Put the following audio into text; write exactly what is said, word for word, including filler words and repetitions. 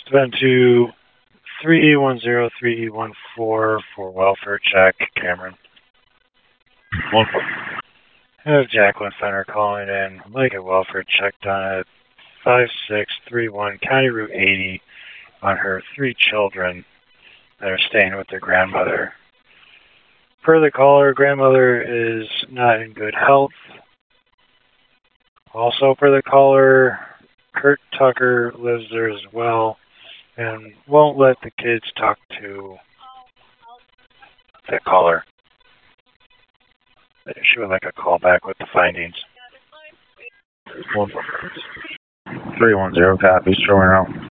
It's been to three E one zero three E one four for welfare check, Cameron. One. I have Jacqueline Fenner calling in. I'd like a welfare check done at five six three one County Route eighty on her three children that are staying with their grandmother. Per the caller, grandmother is not in good health. Also per the caller, Kurt Tucker lives there as well and won't let the kids talk to the caller. She would like a call back with the findings. One. three one zero, copy, showing out.